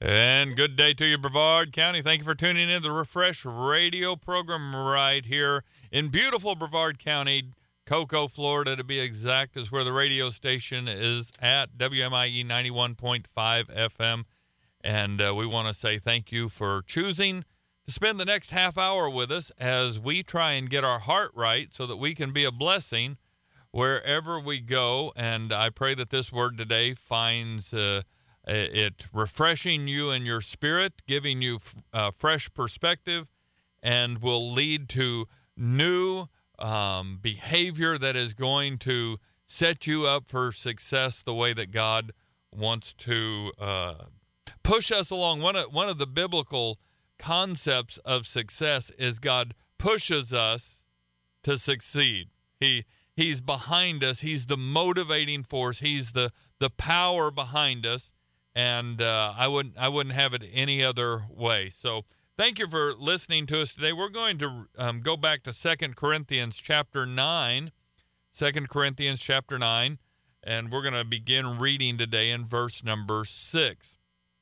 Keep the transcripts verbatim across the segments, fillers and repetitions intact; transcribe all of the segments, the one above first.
And good day to you, Brevard County. Thank you for tuning in to the Refresh Radio program right here in beautiful Brevard County, Cocoa, Florida, to be exact, is where the radio station is at, W M I E ninety-one point five F M. And uh, we want to say thank you for choosing to spend the next half hour with us as we try and get our heart right so that we can be a blessing wherever we go. And I pray that this word today finds uh, it refreshing you in your spirit, giving you uh, fresh perspective, and will lead to new um, behavior that is going to set you up for success the way that God wants to uh, push us along. One of, one of the biblical concepts of success is God pushes us to succeed. He He's behind us. He's the motivating force. He's the, the power behind us. And uh, I wouldn't I wouldn't have it any other way. So thank you for listening to us today. We're going to um, go back to Second Corinthians chapter nine. Second Corinthians chapter nine. And we're going to begin reading today in verse number six.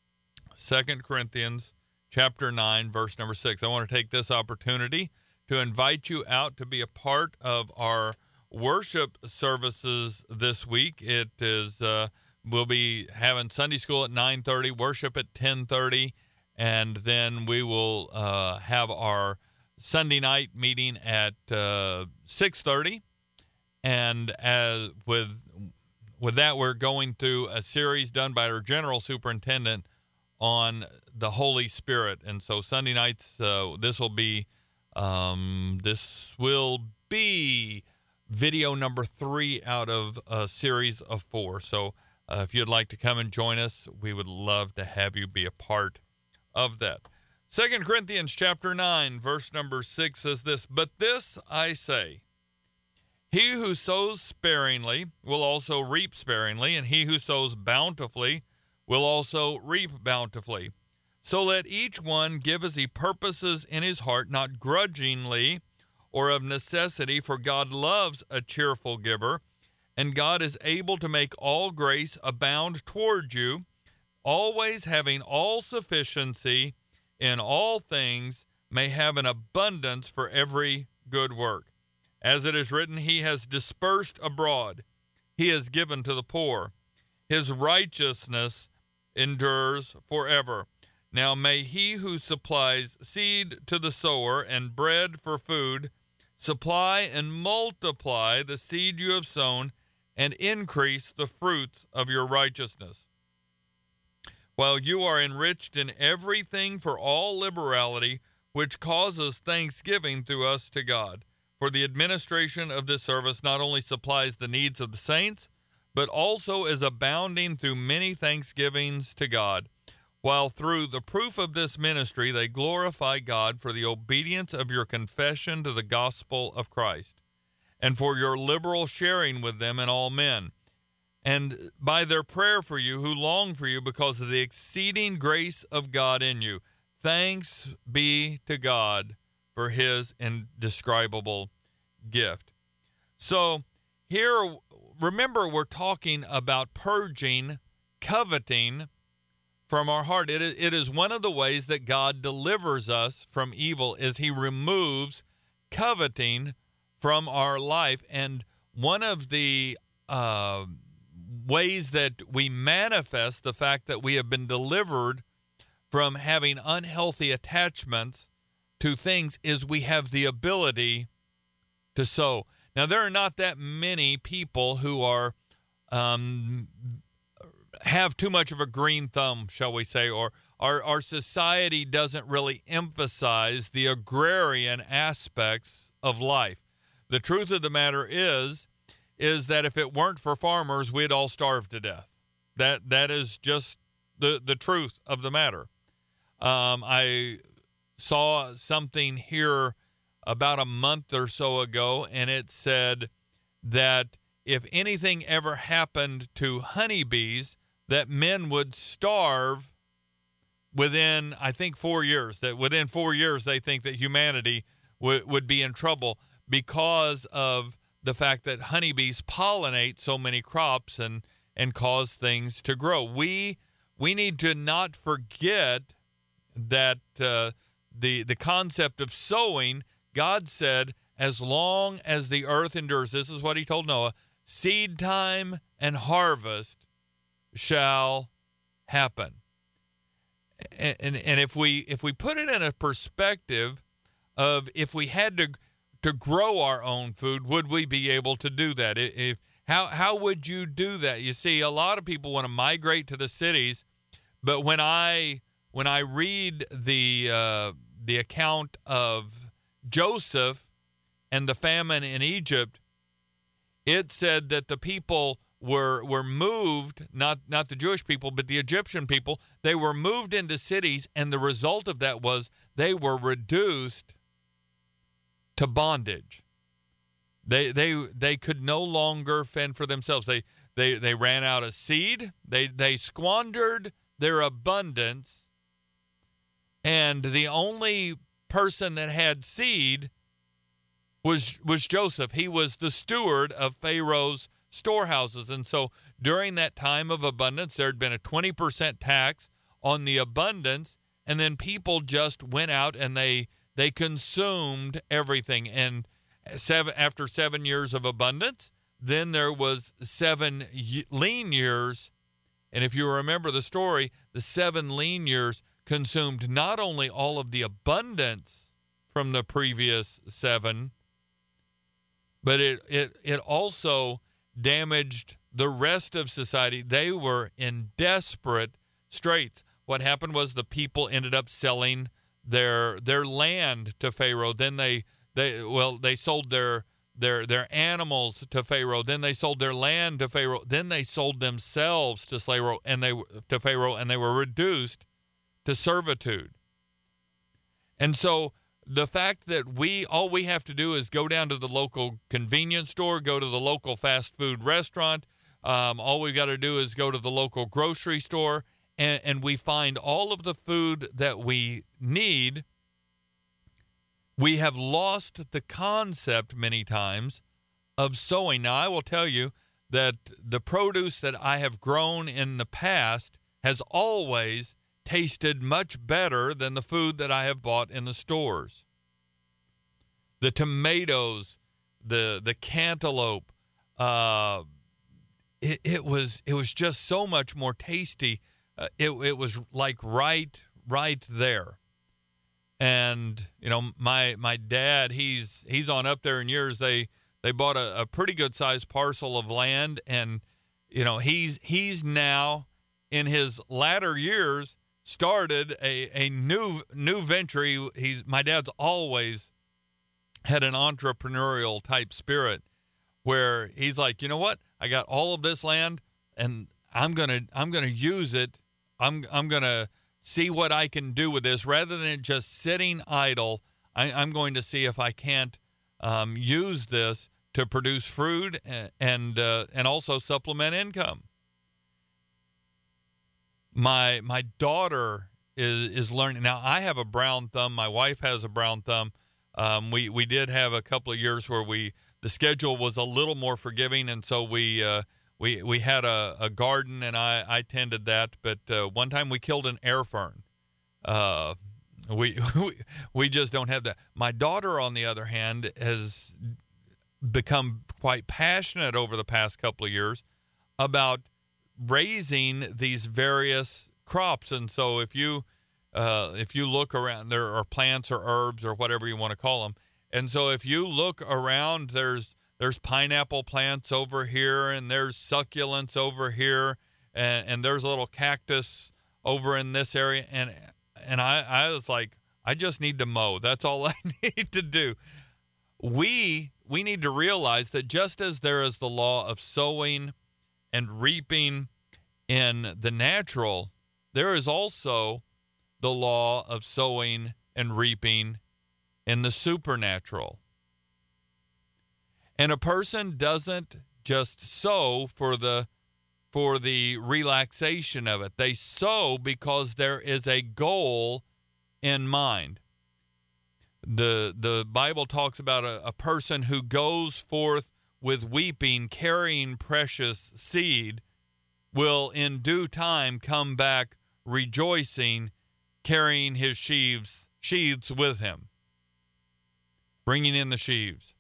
Second Corinthians chapter nine, verse number six. I want to take this opportunity to invite you out to be a part of our worship services this week. It is... Uh, We'll be having Sunday school at nine thirty, worship at ten thirty, and then we will uh, have our Sunday night meeting at uh, six thirty. And as with with that, we're going through a series done by our general superintendent on the Holy Spirit. And so Sunday nights, uh, this will be um, this will be video number three out of a series of four. So Uh, if you'd like to come and join us, we would love to have you be a part of that. Second Corinthians chapter nine, verse number six says this, "But this I say, he who sows sparingly will also reap sparingly, and he who sows bountifully will also reap bountifully. So let each one give as he purposes in his heart, not grudgingly or of necessity, for God loves a cheerful giver. And God is able to make all grace abound toward you, always having all sufficiency in all things, may have an abundance for every good work. As it is written, he has dispersed abroad, he has given to the poor. His righteousness endures forever. Now may he who supplies seed to the sower and bread for food supply and multiply the seed you have sown, and increase the fruits of your righteousness, while you are enriched in everything for all liberality, which causes thanksgiving through us to God. For the administration of this service not only supplies the needs of the saints, but also is abounding through many thanksgivings to God, while through the proof of this ministry they glorify God for the obedience of your confession to the gospel of Christ, and for your liberal sharing with them in all men, and by their prayer for you who long for you because of the exceeding grace of God in you. Thanks be to God for his indescribable gift." So here, remember, we're talking about purging coveting from our heart. It is, it is one of the ways that God delivers us from evil, is he removes coveting from our life. And one of the uh, ways that we manifest the fact that we have been delivered from having unhealthy attachments to things is we have the ability to sow. Now, there are not that many people who are um, have too much of a green thumb, shall we say, or our, our society doesn't really emphasize the agrarian aspects of life. The truth of the matter is, is that if it weren't for farmers, we'd all starve to death. That that is just the, the truth of the matter. Um, I saw something here about a month or so ago, and it said that if anything ever happened to honeybees, that men would starve within, I think, four years. That within four years, they think that humanity w- would be in trouble because of the fact that honeybees pollinate so many crops and, and cause things to grow. We we need to not forget that uh, the the concept of sowing, God said, as long as the earth endures, this is what he told Noah, seed time and harvest shall happen. And, and and if we if we put it in a perspective of if we had to to grow our own food, would we be able to do that? If how how would you do that? You see, a lot of people want to migrate to the cities, but when I when I read the uh, the account of Joseph and the famine in Egypt, it said that the people were were moved, not not the Jewish people, but the Egyptian people. They were moved into cities, and the result of that was they were reduced to bondage. They they they could no longer fend for themselves. They they they ran out of seed. They they squandered their abundance, and the only person that had seed was was Joseph. He was the steward of Pharaoh's storehouses. And so during that time of abundance, there had been a twenty percent tax on the abundance, and then people just went out and they they consumed everything. And seven after seven years of abundance, then there was seven lean years. And if you remember the story, the seven lean years consumed not only all of the abundance from the previous seven, but it, it, it also damaged the rest of society. They were in desperate straits. What happened was the people ended up selling their their land to Pharaoh. Then they they well they sold their their their animals to Pharaoh. Then they sold their land to Pharaoh. Then they sold themselves to Pharaoh, and they to Pharaoh, and they were reduced to servitude. And so the fact that we all we have to do is go down to the local convenience store, go to the local fast food restaurant. Um, all we've got to do is go to the local grocery store, and, and we find all of the food that we need. We have lost the concept many times of sowing. Now, I will tell you that the produce that I have grown in the past has always tasted much better than the food that I have bought in the stores. The tomatoes, the the cantaloupe, uh, it, it was it was just so much more tasty. Uh, it it was like right right there. And you know, my my dad, he's he's on up there in years. They they bought a, a pretty good sized parcel of land, and you know, he's he's now in his latter years started a, a new new venture. He, he's my dad's always had an entrepreneurial type spirit, where he's like, you know what, I got all of this land, and I'm gonna I'm gonna use it. I'm I'm gonna see what I can do with this, rather than it just sitting idle. I, I'm going to see if I can't um, use this to produce fruit and and, uh, and also supplement income. My my daughter is is learning now. I have a brown thumb. My wife has a brown thumb. Um, we we did have a couple of years where we the schedule was a little more forgiving, and so we uh, we we had a, a garden, and I, I tended that. But uh, one time we killed an air fern. Uh, we, we we just don't have that. My daughter, on the other hand, has become quite passionate over the past couple of years about raising these various crops. And so if you uh, if you look around, there are plants or herbs or whatever you want to call them. And so if you look around, there's there's pineapple plants over here, and there's succulents over here, and, and there's a little cactus over in this area. And and I, I was like, I just need to mow. That's all I need to do. We we need to realize that just as there is the law of sowing and reaping in the natural, there is also the law of sowing and reaping in the supernatural. And a person doesn't just sow for the for the relaxation of it. They sow because there is a goal in mind. The the Bible talks about a, a person who goes forth with weeping, carrying precious seed, will in due time come back rejoicing, carrying his sheaves, sheaves with him, bringing in the sheaves.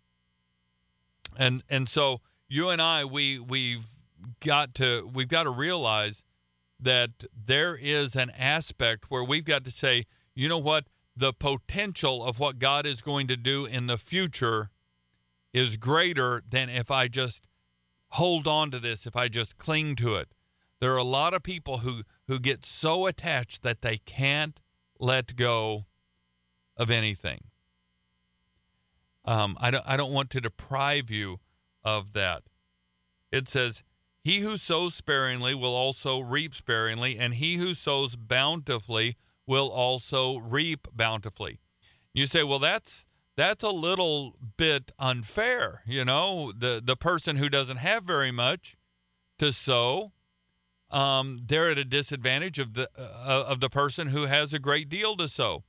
And and so you and I, we we've got to we've got to realize that there is an aspect where we've got to say, you know what, the potential of what God is going to do in the future is greater than if I just hold on to this, if I just cling to it. There are a lot of people who, who get so attached that they can't let go of anything. Um, I don't, I don't want to deprive you of that. It says, he who sows sparingly will also reap sparingly, and he who sows bountifully will also reap bountifully. You say, well, that's that's a little bit unfair. You know, the, the person who doesn't have very much to sow, um, they're at a disadvantage of the uh, of the person who has a great deal to sow.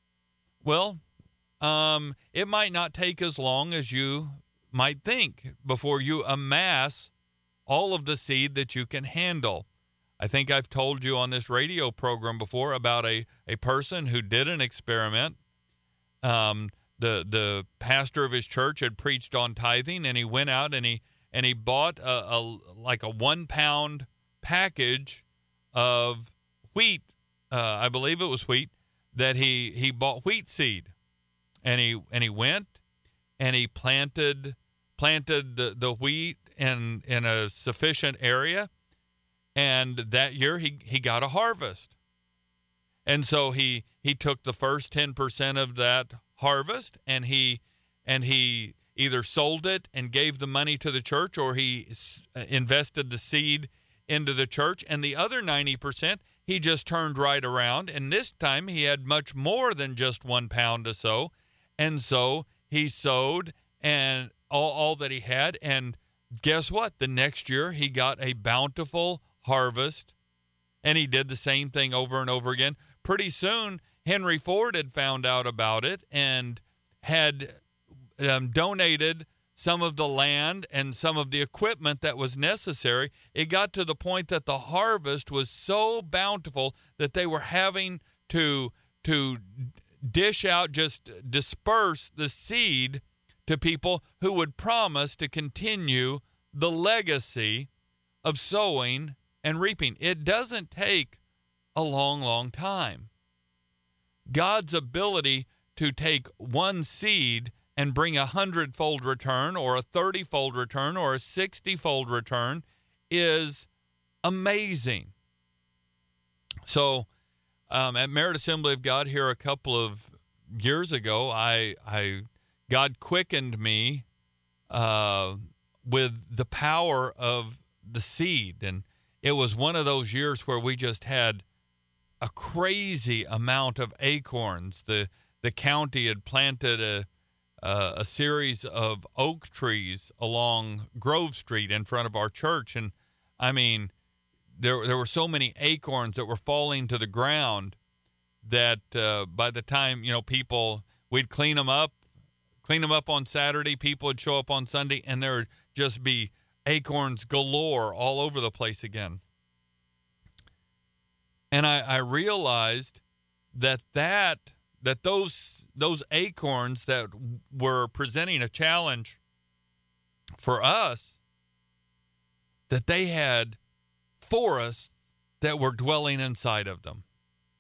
Well, um, it might not take as long as you might think before you amass all of the seed that you can handle. I think I've told you on this radio program before about a, a person who did an experiment. Um, the the pastor of his church had preached on tithing, and he went out and he and he bought a, a like a one pound package of wheat. Uh, I believe it was wheat that he he bought wheat seed, and he and he went and he planted planted the, the wheat in in a sufficient area. And that year he, he got a harvest. And so he he took the first ten percent of that harvest and he and he either sold it and gave the money to the church, or he invested the seed into the church, and the other ninety percent he just turned right around, and this time he had much more than just one pound to sow. And so he sowed and all, all that he had, and guess what? The next year he got a bountiful harvest, and he did the same thing over and over again. Pretty soon, Henry Ford had found out about it and had um, donated some of the land and some of the equipment that was necessary. It got to the point that the harvest was so bountiful that they were having to to dish out, just disperse the seed to people who would promise to continue the legacy of sowing and reaping. It doesn't take a long, long time. God's ability to take one seed and bring a hundredfold return, or a thirty-fold return, or a sixty-fold return is amazing. So um, at Merit Assembly of God here a couple of years ago, I, I God quickened me uh, with the power of the seed, and it was one of those years where we just had a crazy amount of acorns. The the county had planted a uh, a series of oak trees along Grove Street in front of our church, and I mean, there there were so many acorns that were falling to the ground that uh, by the time, you know, people, we'd clean them up, clean them up on Saturday, people would show up on Sunday, and there would just be acorns galore all over the place again. And I, I realized that that that those those acorns that were presenting a challenge for us, that they had forests that were dwelling inside of them.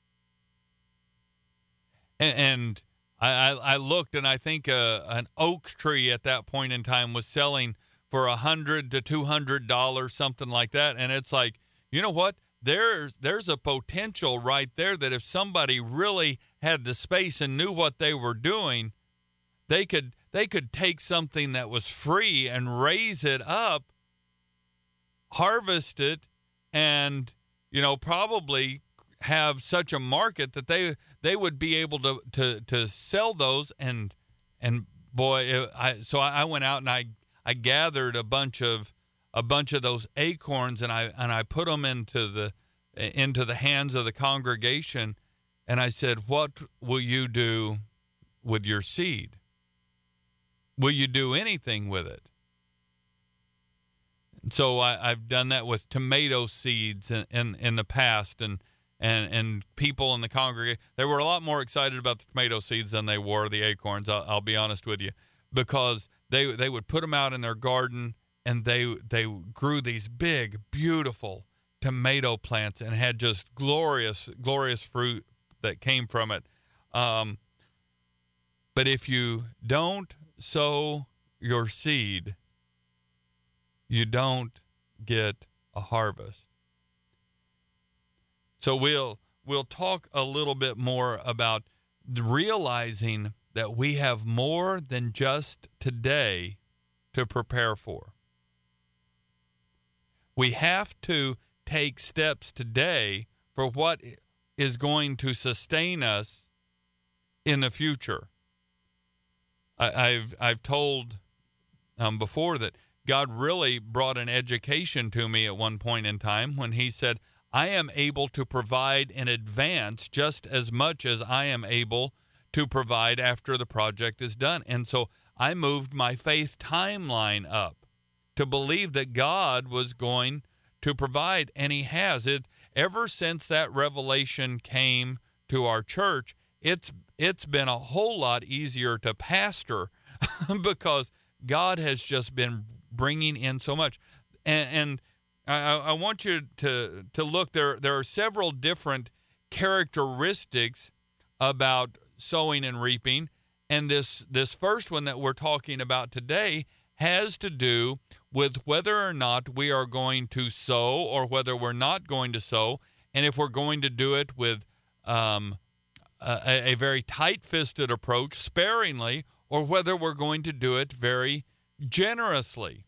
And, and I, I looked, and I think uh, an oak tree at that point in time was selling for a hundred to two hundred dollars, something like that. And it's like, you know what? There's there's a potential right there that if somebody really had the space and knew what they were doing, they could they could take something that was free and raise it up, harvest it, and, you know, probably have such a market that they they would be able to to, to sell those. And and boy, I so I went out and I I gathered a bunch of a bunch of those acorns, and I and I put them into the into the hands of the congregation, and I said, "What will you do with your seed? Will you do anything with it?" so I, I've done that with tomato seeds in, in, in the past, and, and and people in the congregation, they were a lot more excited about the tomato seeds than they were the acorns. I'll, I'll be honest with you, because they they would put them out in their garden, and they they grew these big, beautiful tomato plants and had just glorious, glorious fruit that came from it. Um, but if you don't sow your seed, you don't get a harvest. So we'll we'll talk a little bit more about realizing that we have more than just today to prepare for. We have to take steps today for what is going to sustain us in the future. I, I've I've told um, before that God really brought an education to me at one point in time when he said, I am able to provide in advance just as much as I am able to provide after the project is done. And so I moved my faith timeline up to believe that God was going to provide, and he has. It ever since that revelation came to our church, it's it's been a whole lot easier to pastor because God has just been bringing in so much. And, and I, I want you to to look, there there are several different characteristics about sowing and reaping, and this this first one that we're talking about today has to do with whether or not we are going to sow or whether we're not going to sow, and if we're going to do it with um, a, a very tight-fisted approach, sparingly, or whether we're going to do it very generously.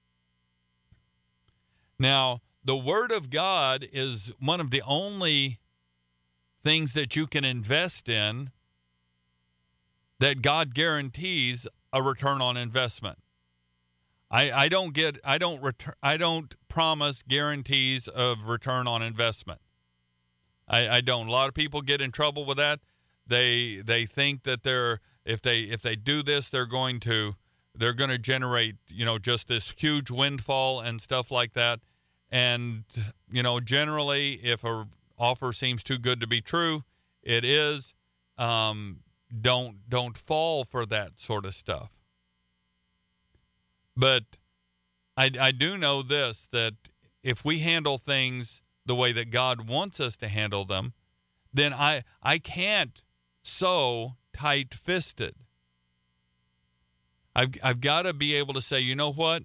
Now, the Word of God is one of the only things that you can invest in that God guarantees a return on investment. I, I don't get I don't return I don't promise guarantees of return on investment. I, I don't. A lot of people get in trouble with that. They they think that they're if they if they do this, they're going to they're going to generate, you know, just this huge windfall and stuff like that. And, you know, generally, if a offer seems too good to be true, it is. Um, don't don't fall for that sort of stuff. But I, I do know this, that if we handle things the way that God wants us to handle them, then I I can't sow tight-fisted. I've, I've got to be able to say, you know what?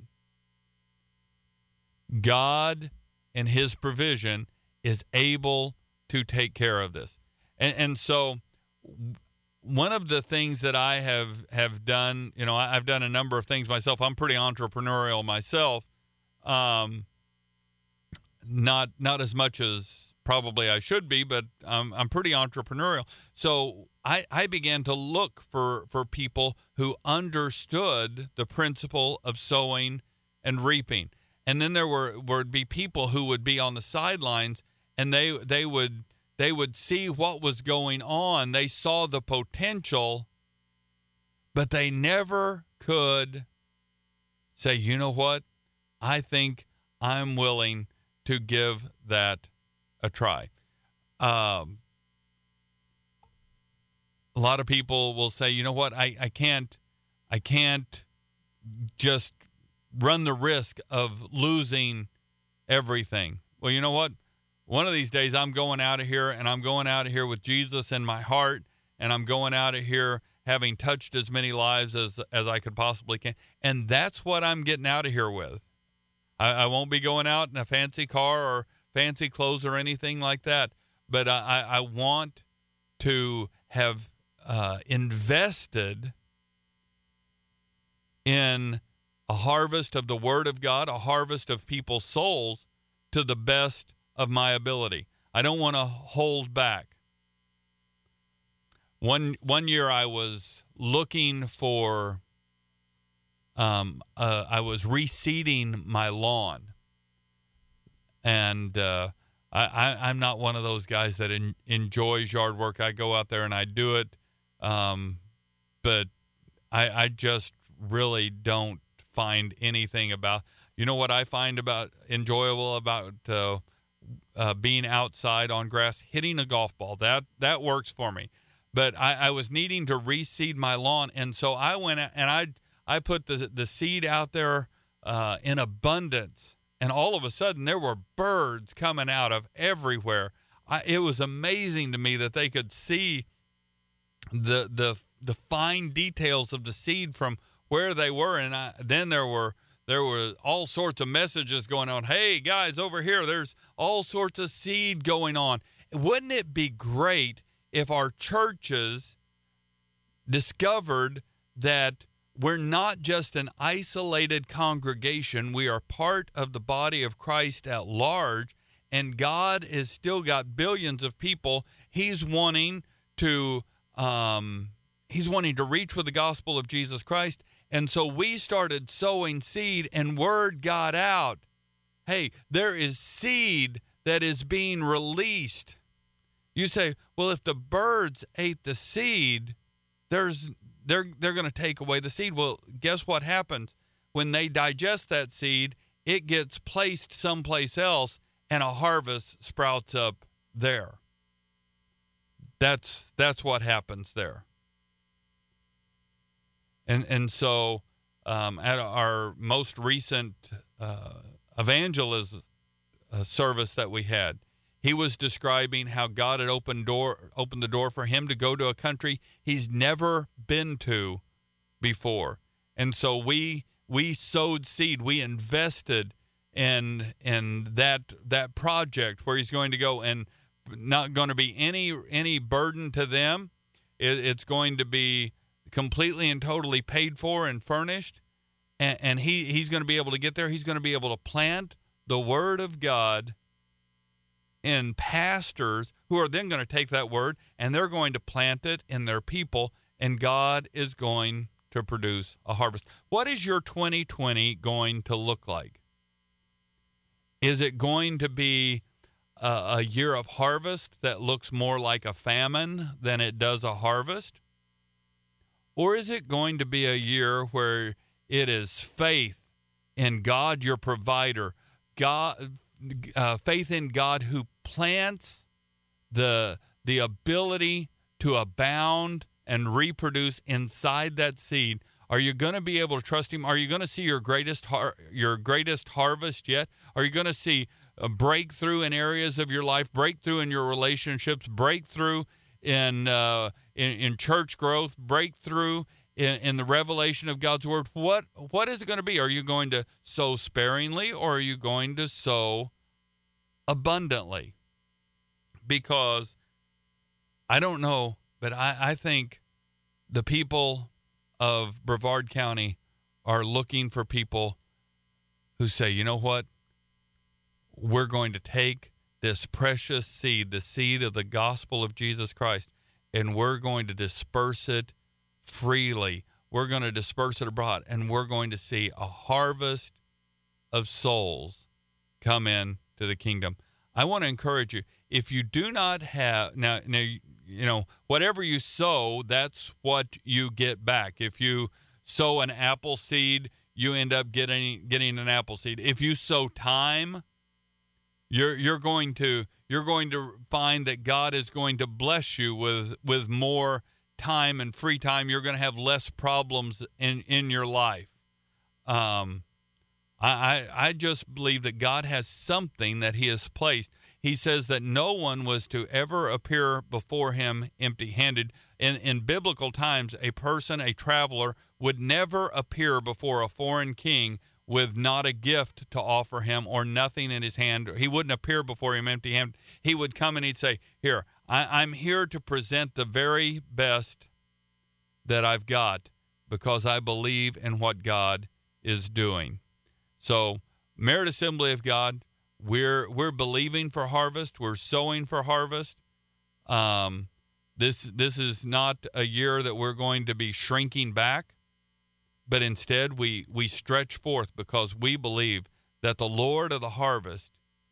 God and his provision is able to take care of this. And, and so one of the things that I have, have done, you know, I, I've done a number of things myself. I'm pretty entrepreneurial myself. Um, not not as much as probably I should be, but I'm, I'm pretty entrepreneurial. So I, I began to look for, for people who understood the principle of sowing and reaping. And then there were would be people who would be on the sidelines, and they they would they would see what was going on. They saw the potential, but they never could say, you know what? I think I'm willing to give that a try. Um, a lot of people will say, you know what? I, I can't I can't just run the risk of losing everything. Well, you know what? One of these days I'm going out of here, and I'm going out of here with Jesus in my heart, and I'm going out of here having touched as many lives as as I could possibly can. And that's what I'm getting out of here with. I, I won't be going out in a fancy car or fancy clothes or anything like that, but I, I want to have uh, invested in a harvest of the Word of God, a harvest of people's souls to the best of my ability. I don't want to hold back. One one year I was looking for, um, uh, I was reseeding my lawn. And uh, I, I, I'm not one of those guys that en- enjoys yard work. I go out there and I do it. Um, but I, I just really don't find anything about, You know what I find about enjoyable about uh, uh, being outside on grass, hitting a golf ball. That that works for me. But I, I was needing to reseed my lawn, and so I went out and I I put the the seed out there uh, in abundance, and all of a sudden there were birds coming out of everywhere. I, it was amazing to me that they could see the the the fine details of the seed from where they were, and I, then there were there were all sorts of messages going on. Hey guys, over here, there's all sorts of seed going on. Wouldn't it be great if our churches discovered that we're not just an isolated congregation, we are part of the body of Christ at large, and God has still got billions of people he's wanting to um, he's wanting to reach with the gospel of Jesus Christ. And so we started sowing seed, and word got out. Hey, there is seed that is being released. You say, well, if the birds ate the seed, there's they're they're going to take away the seed. Well, guess what happens? When they digest that seed, it gets placed someplace else, and a harvest sprouts up there. That's that's what happens there. And and so um, at our most recent uh, evangelism uh, service that we had, he was describing how God had opened door opened the door for him to go to a country he's never been to before. And so we we sowed seed, we invested in in that that project where he's going to go, and not going to be any any burden to them. It, it's going to be completely and totally paid for and furnished, and, and he, he's going to be able to get there. He's going to be able to plant the Word of God in pastors who are then going to take that Word and they're going to plant it in their people, and God is going to produce a harvest. What is your twenty twenty going to look like? Is it going to be a, a year of harvest that looks more like a famine than it does a harvest? Or is it going to be a year where it is faith in God, your provider, God, uh, faith in God who plants the the ability to abound and reproduce inside that seed? Are you going to be able to trust him? Are you going to see your greatest har- your greatest harvest yet? Are you going to see a breakthrough in areas of your life, breakthrough in your relationships, breakthrough in uh, in, in church growth, breakthrough in, in the revelation of God's word? What what is it going to be? Are you going to sow sparingly, or are you going to sow abundantly? Because I don't know, but I, I think the people of Brevard County are looking for people who say, you know what? We're going to take this precious seed, the seed of the gospel of Jesus Christ, and we're going to disperse it freely. We're going to disperse it abroad, and we're going to see a harvest of souls come in to the kingdom. I want to encourage you, if you do not have, now, now you know, whatever you sow, that's what you get back. If you sow an apple seed, you end up getting getting an apple seed. If you sow time, You're you're going to you're going to find that God is going to bless you with with more time and free time. You're going to have less problems in, in your life. Um, I, I I just believe that God has something that he has placed. He says that no one was to ever appear before him empty-handed. In, in biblical times, a person, a traveler, would never appear before a foreign king with not a gift to offer him or nothing in his hand. He wouldn't appear before him empty-handed. He would come and he'd say, here, I, I'm here to present the very best that I've got because I believe in what God is doing. So, Merit Assembly of God, we're we're believing for harvest. We're sowing for harvest. Um, this this is not a year that we're going to be shrinking back, but instead we, we stretch forth because we believe that the Lord of the harvest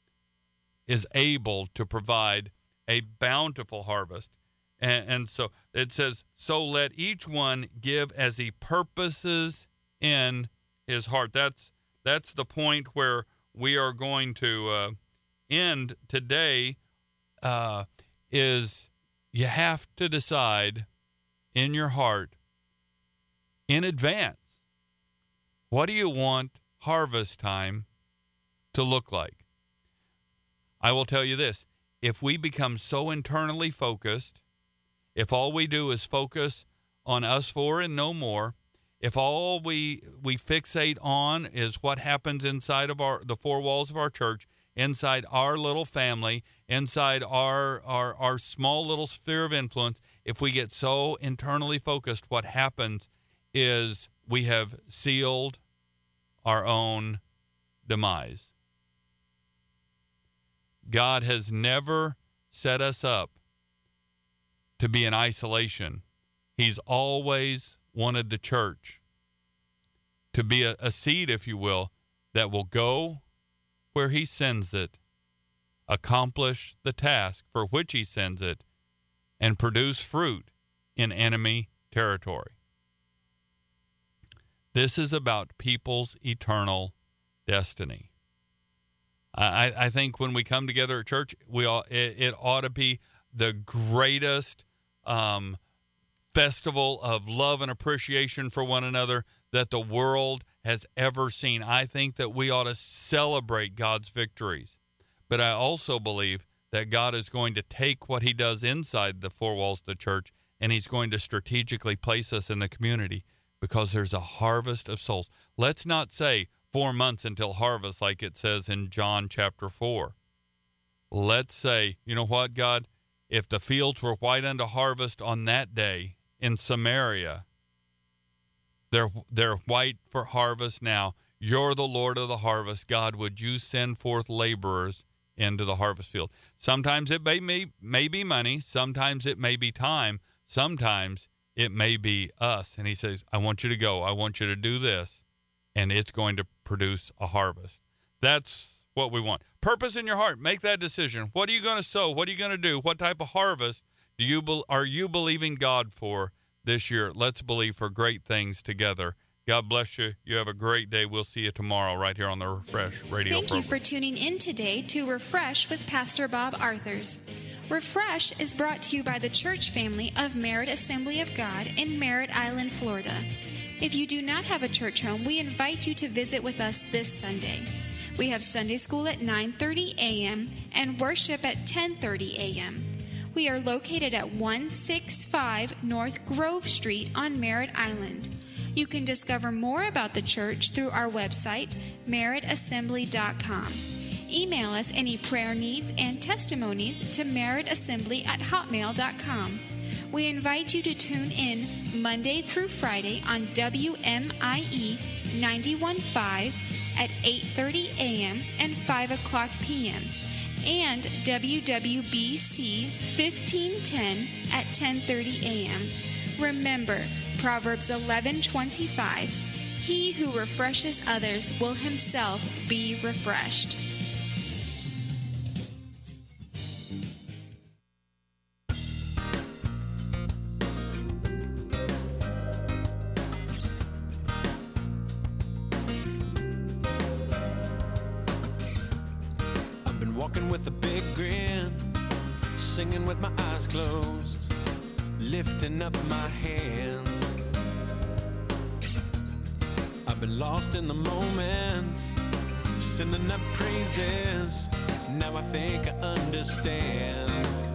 is able to provide a bountiful harvest. And, and so it says, so let each one give as he purposes in his heart. That's that's the point where we are going to uh, end today. Uh, is you have to decide in your heart in advance, what do you want harvest time to look like? I will tell you this. If we become so internally focused, if all we do is focus on us four and no more, if all we we fixate on is what happens inside of our the four walls of our church, inside our little family, inside our, our our small little sphere of influence, if we get so internally focused, what happens is we have sealed our own demise. God has never set us up to be in isolation. He's always wanted the church to be a, a seed, if you will, that will go where he sends it, accomplish the task for which he sends it, and produce fruit in enemy territory. This is about people's eternal destiny. I, I think when we come together at church, we all, it, it ought to be the greatest um, festival of love and appreciation for one another that the world has ever seen. I think that we ought to celebrate God's victories. But I also believe that God is going to take what he does inside the four walls of the church, and he's going to strategically place us in the community because there's a harvest of souls. Let's not say four months until harvest like it says in John chapter four. Let's say, you know what, God? If the fields were white unto harvest on that day in Samaria, they're, they're white for harvest now. You're the Lord of the harvest. God, would you send forth laborers into the harvest field? Sometimes it may, may, may be money. Sometimes it may be time. Sometimes it may be us. And he says, I want you to go. I want you to do this. And it's going to produce a harvest. That's what we want. Purpose in your heart. Make that decision. What are you going to sow? What are you going to do? What type of harvest do you be- are you believing God for this year? Let's believe for great things together. God bless you. You have a great day. We'll see you tomorrow right here on the Refresh Radio Thank program. you for tuning in today to Refresh with Pastor Bob Arthurs. Refresh is brought to you by the church family of Merritt Assembly of God in Merritt Island, Florida. If you do not have a church home, we invite you to visit with us this Sunday. We have Sunday school at nine thirty a.m. and worship at ten thirty a.m. We are located at one sixty-five North Grove Street on Merritt Island. You can discover more about the church through our website, merritt assembly dot com. Email us any prayer needs and testimonies to merrittassembly at hotmail dot com. We invite you to tune in Monday through Friday on W M I E ninety-one point five at eight thirty a.m. and five o'clock p.m. and W W B C fifteen ten at ten thirty a.m. Remember, Proverbs eleven twenty-five, he who refreshes others will himself be refreshed. I've been walking with a big grin, singing with my eyes closed, lifting up my hands. I've been lost in the moment, sending up praises. Now I think I understand.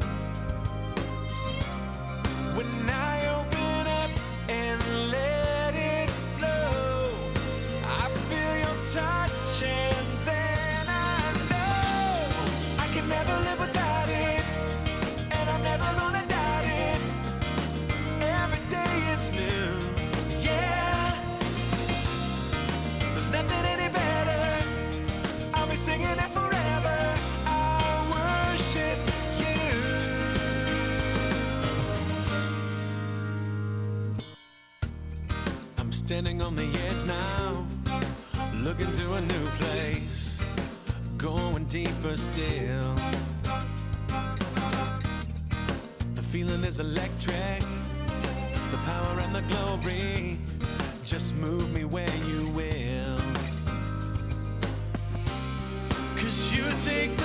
When I open up and let it flow, I feel your touch, and then I know I can never live without it, and I'm never gonna doubt it. Every day it's new, yeah. There's nothing any better. I'll be singing it forever. I worship you. I'm standing on the edge now, looking to a new place, going deeper still. The feeling is electric, the power and the glory. Just move me where you will. you take the